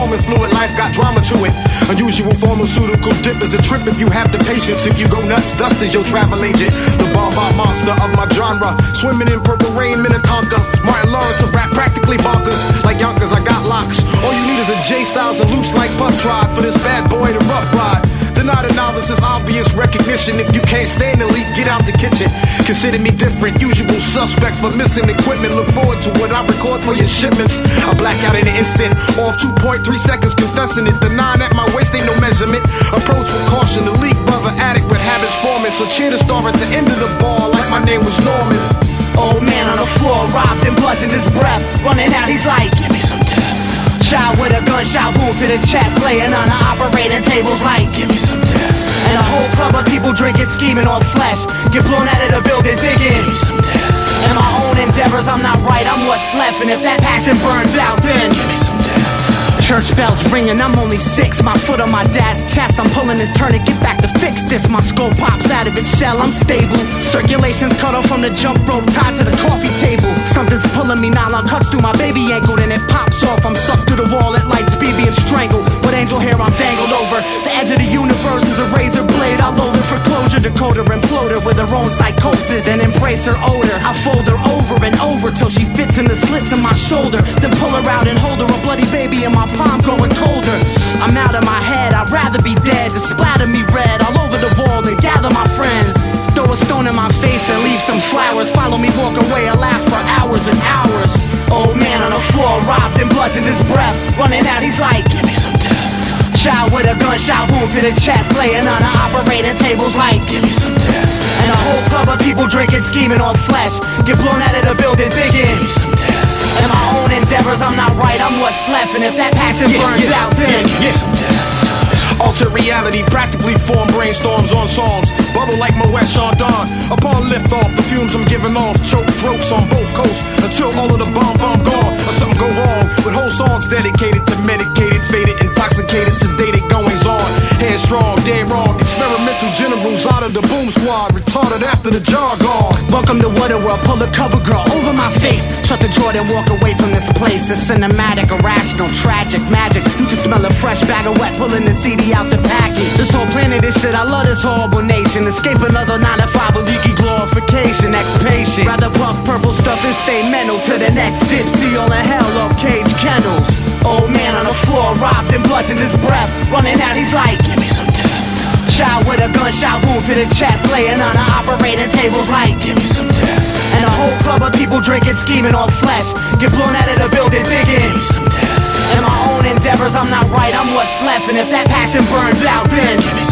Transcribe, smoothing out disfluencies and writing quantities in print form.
performing fluid, life got drama to it. Unusual pharmaceutical dip is a trip if you have the patience. If you go nuts, dust is your travel agent. The bomb monster of my genre, swimming in purple rain, Minnetonka. Martin Lawrence of rap, practically bonkers. Like Yonkers, I got locks. All you need is a J Styles and loops like Puff Tribe for this bad boy to rough ride. Deny the novice is obvious recognition. If you can't stand elite, get out the kitchen. Consider me different, usual suspect for missing equipment. Look forward to what I record for your shipments. I black out in an instant, off 2.3 seconds, confessing it. The 9 at my waist ain't no measurement. Approach with caution, the league brother addict with habits forming. So cheer the star at the end of the ball like my name was Norman. Old man on the floor, robbed and buzzing his breath. Running out, he's like, give me some death. Shot with a gunshot wound to the chest, laying on the operating tables like, give me some death. And a whole club of people drinking, scheming on flesh. Get blown out of the building, digging, give me some death. And my own endeavors, I'm not right, I'm what's left. And if that passion burns out, then give me some death. Church bells ringing, I'm only 6. My foot on my dad's chest, I'm pulling his tourniquet back to fix this. My skull pops out of its shell, I'm stable. Circulation's cut off from the jump rope tied to the coffee table. Something's pulling me, nylon cuts through my baby ankle, then it pops off. I'm sucked through the wall, it lights me being strangled. With angel hair, I'm dangled over. The edge of the universe is a razor blade. I'll load her for closure, decoder imploder with her own psychosis and embrace her odor. I fold her over and over till she fits in the slits in my shoulder. Then pull her out and hold her, a bloody baby in my palm growing colder. I'm out of my head, I'd rather be dead. Just splatter me red all over the wall and gather my friends. Throw a stone in my face and leave some flowers. Follow me, walk away, I laugh for hours and hours. Old man on the floor, robbed and buzzing his breath. Running out, he's like, give me some death. Shot with a gunshot wound to the chest, laying on the operating tables like, give me some death. And a whole club of people drinking, scheming on flesh. Get blown out of the building, digging, give me some death. And my own endeavors, I'm not right, I'm what's left. And if that passion burns out, then give me some death. Alter reality, practically form brainstorms on songs. Bubble like Moet Chandon. Upon lift off, the fumes I'm giving off. Choke throats on both coasts until all of the bomb gone. Or something go wrong with whole songs dedicated to medicated, faded, intoxicated, sedated goings on. Headstrong, dead wrong. Experimental generals out of the boom squad. Retarded after the jargon. Welcome to Waterworld, pull the cover girl over my face. Shut the Jordan, walk away from this place. It's cinematic, irrational, tragic, magic. You can smell a fresh bag of wet, pulling the CD out the package. This whole planet is shit, I love this horrible nation. Escape another 9 to 5, a leaky glorification, ex-patient. Rather puff purple stuff and stay mental to the next dip. See all the hell off cage kennels. Old man on the floor, robbed and buzzing his breath. Running out, he's like, give me some death. Shot with a gunshot wound to the chest, laying on the operating tables like, give me some death. And a whole club of people drinking, scheming on flesh. Get blown out of the building, digging, give me some death. And my own endeavors, I'm not right, I'm what's left. And if that passion burns out, then give me